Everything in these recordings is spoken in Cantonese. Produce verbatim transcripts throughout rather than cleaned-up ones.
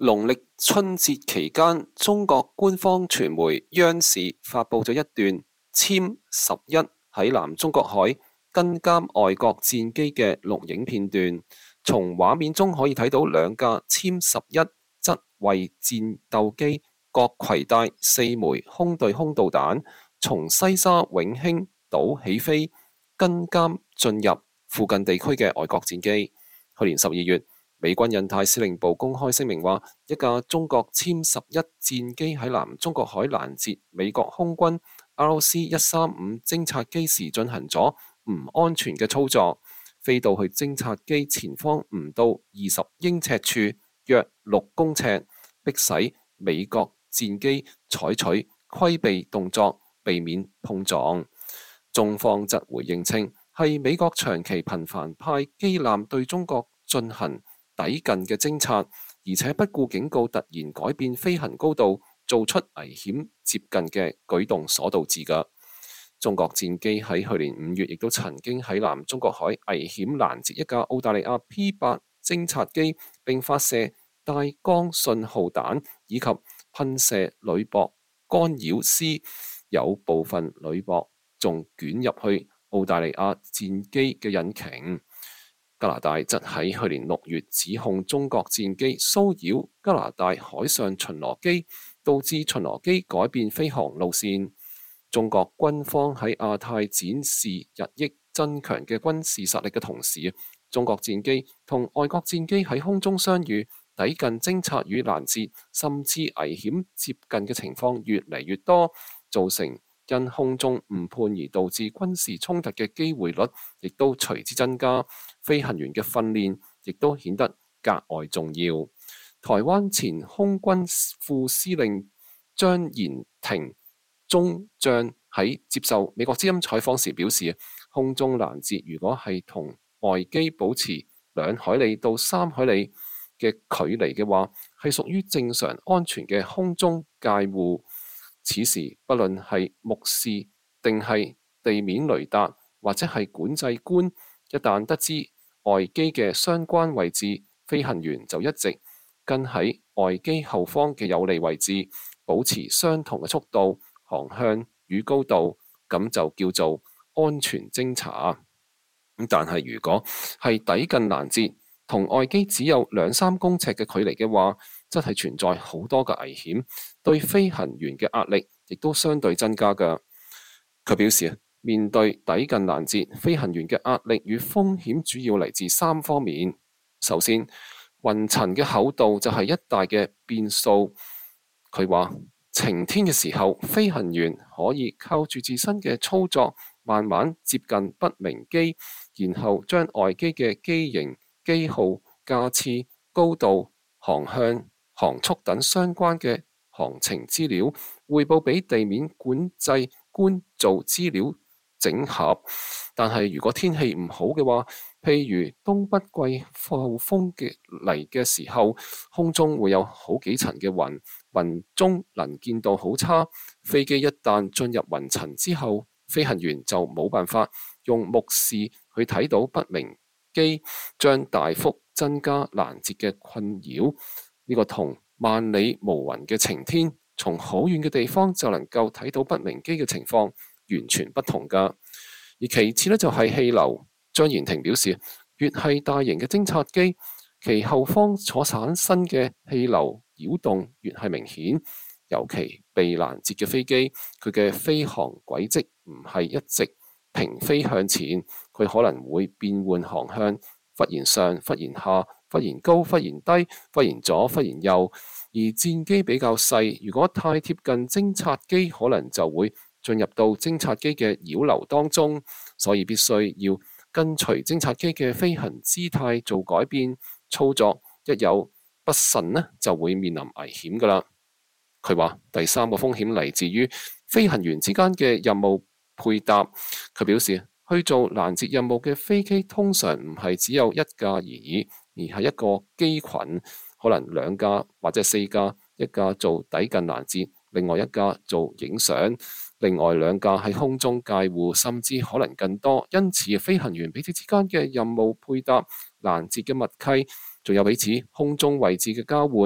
農曆春節期間，中國官方傳媒央視發佈咗一段殲十一喺南中國海跟監外國戰機嘅錄影片段。從畫面中可以睇到兩架殲十一側衛戰鬥機各攜帶四枚空對空導彈，從西沙永興島起飛，跟監進入附近地區嘅外國戰機。去年十二月，美軍印太司令部公開聲明話，一架中國殲十一戰機喺南中國海攔截美國空軍 R C 一三五偵察機時進行咗唔安全嘅操作，飛到去偵察機前方唔到二十英尺處，約六公尺，迫使美國戰機採取規避動作，避免碰撞。中方則回應稱，係美國長期頻繁派機艦對中國進行抵近嘅偵察，而且不顧警告，突然改變飛行高度，做出危險接近嘅舉動所導致嘅。中國戰機喺去年五月亦都曾經喺南中國海危險攔截一架澳大利亞 P 八偵察機，並發射帶光信號彈以及噴射鋁箔干擾絲，有部分鋁箔仲捲入去澳大利亞戰機嘅引擎。加拿大則喺去年六月指控中國戰機騷擾加拿大海上巡邏機，導致巡邏機改變飛行路線。中國軍方喺亞太展示日益增強嘅軍事實力嘅同時，中國戰機同外國戰機喺空中相遇、抵近偵察與攔截，甚至危險接近嘅情況越嚟越多，造成因空中誤判而導致軍事衝突嘅機會率亦都隨之增加，飛行員嘅訓練亦都顯得格外重要。台灣前空軍副司令張延廷中將喺接受美國之音採訪時表示，空中攔截如果係同外機保持兩海里到三海里嘅距離嘅話，係屬於正常安全嘅空中戒護。此時不論係目視定係地面雷達或者係管制官，一旦得知外機嘅相關位置，飛行員就一直跟喺外機後方嘅有利位置，保持相同嘅速度、航向與高度，咁就叫做安全偵察。但係如果係抵近攔截，同外機只有兩三公尺嘅距離嘅話，真係存在好多嘅危險，對飛行員嘅壓力亦都相對增加㗎。佢表示，面對抵近攔截，飛行員嘅壓力與風險主要嚟自三方面。首先，雲層嘅厚度就係一大嘅變數。佢話，晴天嘅時候，飛行員可以靠住自身嘅操作，慢慢接近不明機，然後將外機嘅機型、機號、架次、高度、航向、航速等相關嘅航程資料匯報俾地面管制官做資料整合。但係如果天氣唔好嘅話，譬如東北季候風嘅嚟嘅時候，空中會有好幾層嘅雲，雲中能見度好差，飛機一旦進入雲層之後，飛行員就冇辦法用目視去睇到不明機，將大幅增加攔截嘅困擾。呢個同萬里無雲嘅晴天，從好遠嘅地方就能夠睇到不明機嘅情況完全不同㗎。而其次呢，就係氣流。張延廷表示，越係大型嘅偵察機，其後方所產生嘅氣流擾動越係明顯。尤其被攔截嘅飛機，佢嘅飛行軌跡唔係一直平飛向前，佢可能會變換航向，忽然上，忽然下，忽然高，忽然低，忽然左，忽然右。而戰機比較細，如果太貼近偵察機，可能就會進入到偵察機嘅擾流當中，所以必須要跟隨偵察機嘅飛行姿態做改變操作，一有不慎呢，就會面臨危險㗎喇。佢話第三個風險嚟自於飛行員之間嘅任務配搭。佢表示，去做攔截任務嘅飛機通常唔係只有一架而已，而係一個機群，可能兩架或者四架，一架做抵近攔截，另外一架做影相，另外兩架喺空中戒護，甚至可能更多。因此，飛行員彼此之間嘅任務配搭、攔截嘅默契，仲有彼此空中位置嘅交換，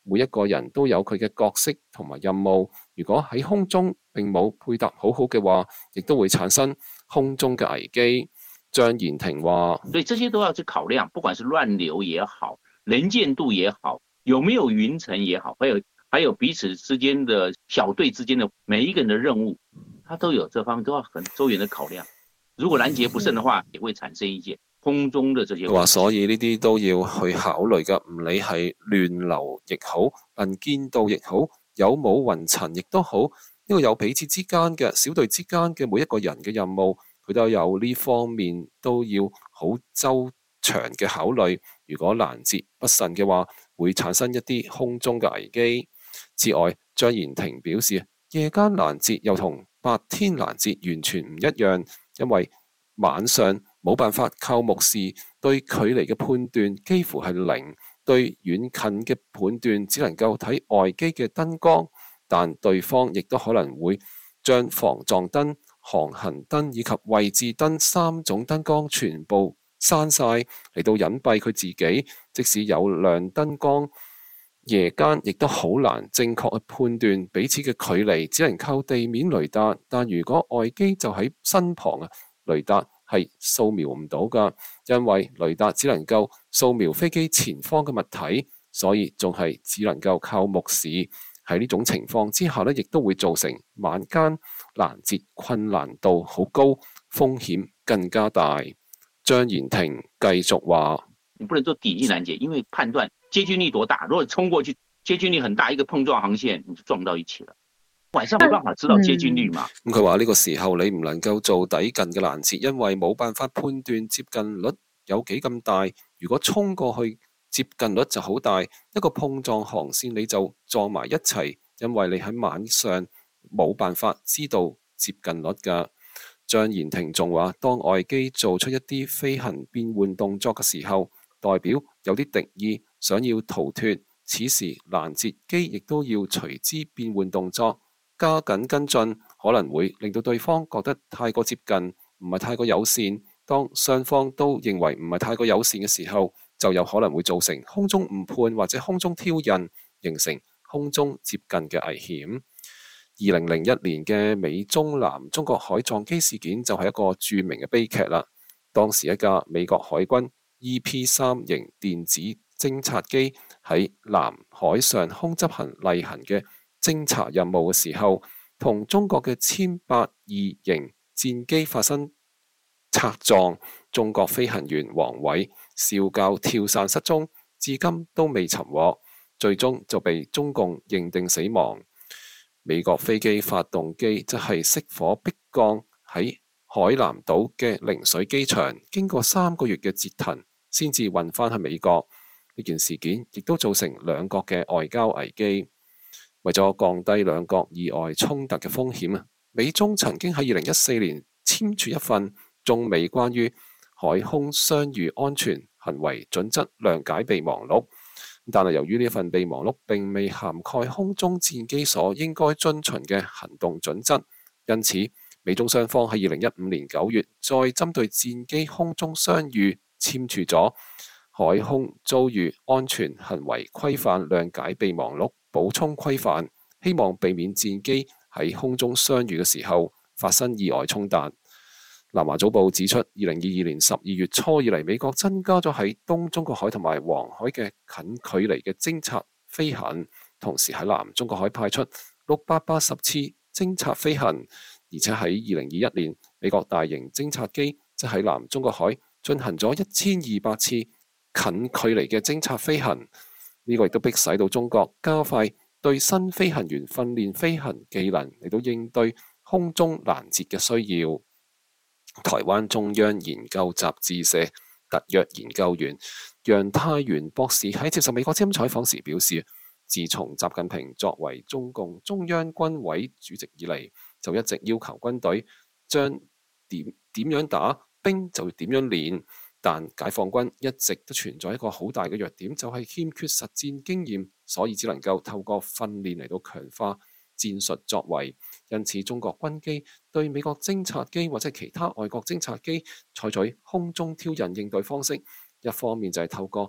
每一個人都有佢嘅角色同埋任務。如果喺空中並冇配搭好好嘅話，亦都會產生空中嘅危機。張延廷話： 所以這些都要去考量，不管是亂流也好，能見度也好，有沒有雲層也好，還有還有彼此之間的小隊之間的每一個人的任務，他都有這方面都要很周延的考量。如果攔截不慎的話，也會產生一些空中的這些話，所以呢啲都要去考慮㗎，唔理係亂流亦好，能見度亦好，有冇雲層亦都好，呢、這個有彼此之間嘅小隊之間嘅每一個人嘅任務，佢都有呢方面都要好周詳嘅考慮。如果攔截不慎嘅話，會產生一啲空中嘅危機。此外，張延廷表示，夜間攔截又同白天攔截完全唔一樣，因為晚上冇辦法靠目視，對距離嘅判斷幾乎係零，對遠近嘅判斷只能夠睇外機嘅燈光，但對方亦都可能會將防撞燈、航行燈以及位置燈三種燈光全部閂晒嚟到隱蔽佢自己。即使有亮燈光，夜間亦都好難正確去判斷彼此嘅距離，只能靠地面雷達。但如果外機就喺身旁啊，雷達係掃描唔到㗎，因為雷達只能夠掃描飛機前方嘅物體，所以仲係只能夠靠目視。喺呢種情況之下呢，亦都會造成晚間攔截困難度好高，風險更加大。張延廷繼續話： 你不能做抵近攔截，因為判斷接近率多大，如果衝過去接近率很大，一個碰撞航線你就撞到一起了。晚上冇辦法知道接近率嘛？ 咁佢話呢個時候你唔能夠做抵近嘅攔截，因為冇辦法判斷接近率有幾咁大。如果衝過去接近率就好大，一個碰撞航線你就撞埋一齊，因為你喺晚上冇辦法知道接近率㗎。張延廷仲話，當外機做出一啲飛行變換動作嘅時候，代表有啲敵意，想要逃脫，此時攔截機亦都要隨之變換動作，加緊跟進，可能會令到對方覺得太過接近，唔係太過友善。當雙方都認為唔係太過友善嘅時候，就有可能會造成空中誤判或者空中挑釁，形成空中接近嘅危險。二零零一年嘅美中南中國海撞機事件就係一個著名嘅悲劇啦。當時一架美國海軍 E P 三型電子偵察機喺南海上空執行例行嘅偵察任務嘅時候，同中國嘅殲八二型戰機發生擦撞，中國飛行員王偉少校跳傘失蹤，至今都未尋獲，最終就被中共認定死亡。美國飛機發動機則係熄火迫降喺海南島嘅陵水機場，經過三個月嘅折騰，先至運返去美國。呢件事件亦都造成兩國嘅外交危機。為咗降低兩國意外衝突嘅風險啊，美中曾經喺二零一四年簽署一份中美關於海空相遇安全行為準則諒解備忘錄。但係由於呢份備忘錄並未涵蓋空中戰機所應該遵循嘅行動準則，因此美中雙方喺二零一五年九月再針對戰機空中相遇簽署咗海空遭遇安全行為規範諒解備忘錄補充規範，希望避免戰機喺空中相遇嘅時候發生意外衝突。南華早報指出，二零二二年十二月初以嚟，美國增加咗喺東中國海同埋黃海嘅近距離嘅偵察飛行，同時喺南中國海派出六百八十次偵察飛行，而且喺二零二一年，美國大型偵察機即喺南中國海進行咗一千二百次近距離嘅偵察飛行。呢、這個亦都迫使到中國加快對新飛行員訓練飛行技能嚟到應對空中攔截嘅需要。台灣中央研究雜誌社特約研究員楊泰元博士喺接受美國之音採訪時表示，自從習近平作為中共中央軍委主席以嚟，就一直要求軍隊將點點樣打兵就點樣練，但解放軍一直都存在一個好大嘅弱點，就係欠缺實戰經驗，所以只能夠透過訓練嚟到強化戰術作為。因此中國軍機對美國偵察機或者其他外國偵察機採取空中挑釁應對方式，一方面就係透過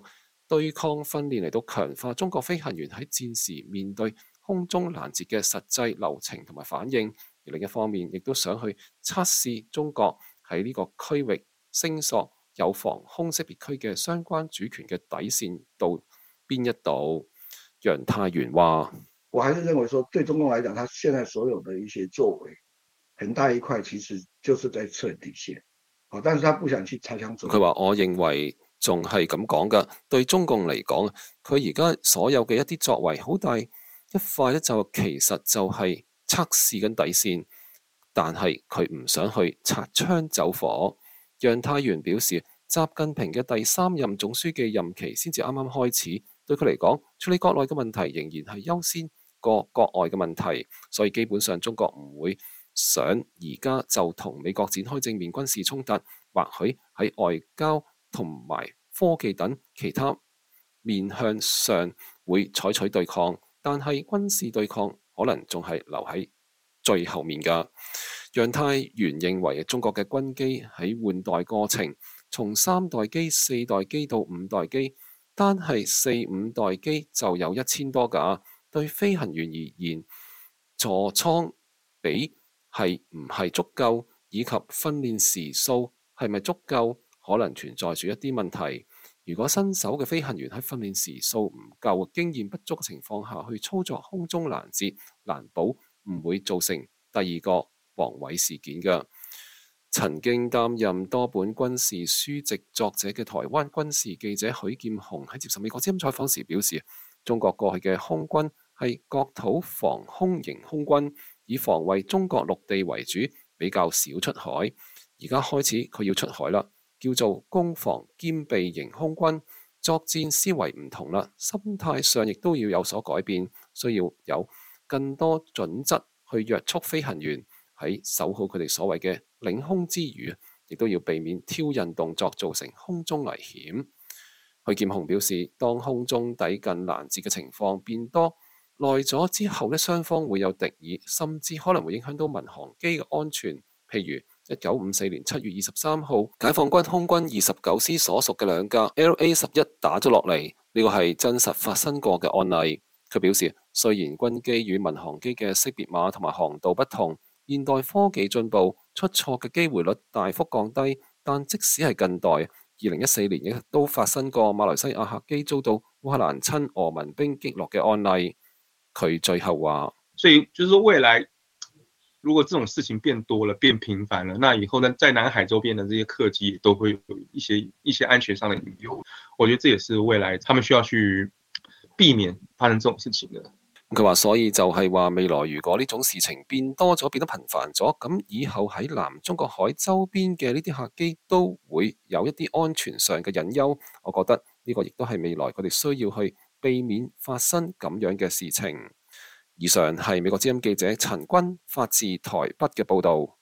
對抗訓練嚟到強化中國飛行員喺戰時面對空中攔截嘅實際流程同埋反應，而另一方面亦都想去測試中國喺呢個區域聲索有防空識別區嘅相關主權嘅底線到邊一度。楊太元話： 我還是認為說，對中共來講，他現在所有的一些作為，很大一塊其實就是在測底線，但是他不想去擦槍走火。 佢話：我認為仲係咁講㗎，對中共嚟講，佢而家所有嘅一啲作為，好大一塊咧，就其實就係測試緊底線，但係佢唔想去擦槍走火。楊太元表示，習近平嘅第三任總書記任期先至啱啱開始，對佢嚟講，處理國內嘅問題仍然係優先過國外嘅問題，所以基本上中國唔會想而家就同美國展開正面軍事衝突，或許喺外交同埋科技等其他面向上會採取對抗，但係軍事對抗可能仲係留喺最後面㗎。楊太元認為中國嘅軍機喺換代過程，從三代機、四代機到五代機，單係四五代機就有一千多架，對飛行員而言，座艙比係唔係足夠，以及訓練時數係咪足夠，可能存在住一啲問題。如果新手嘅飛行員喺訓練時數唔夠、經驗不足嘅情況下去操作空中攔截，難保唔會造成第二個王偉事件嘅。曾經擔任多本軍事書籍作者嘅台灣軍事記者許劍雄喺接受美國之音採訪時表示，中國過去嘅空軍係國土防空型空軍，以防衛中國陸地為主，比較少出海。而家開始佢要出海啦，叫做攻防兼備型空軍，作戰思維唔同啦，心態上亦都要有所改變，需要有更多準則去約束飛行員，喺守好佢哋所謂嘅領空之餘，亦都要避免挑釁動作造成空中危險。許劍雄表示，當空中抵近攔截嘅情況變多，耐咗之後咧，雙方會有敵意，甚至可能會影響到民航機嘅安全。譬如一九五四年七月二十三號，解放軍空軍二十九師所屬嘅兩架 L A 十一打咗落嚟，呢個係真實發生過嘅案例。佢表示，雖然軍機與民航機嘅識別碼同埋航道不同，現代科技進步，出錯嘅機會率大幅降低，但即使係近代，二零一四年亦都發生過馬來西亞客機遭到烏克蘭親俄民兵擊落嘅案例。佢最後話： 所以就是未來，如果這種事情變多了、變頻繁了，那以後呢，在南海周邊的這些客機都會有一些一些安全上的隱憂。我覺得這也是未來他們需要去避免發生這種事情的。 佢話，所以就係話未來如果呢種事情變多咗、變得頻繁咗，咁以後喺南中國海周邊嘅呢啲客機都會有一啲安全上嘅隱憂。我覺得呢個亦都係未來佢哋需要去避免發生咁樣嘅事情。以上係美國之音記者陳君發自台北嘅報導。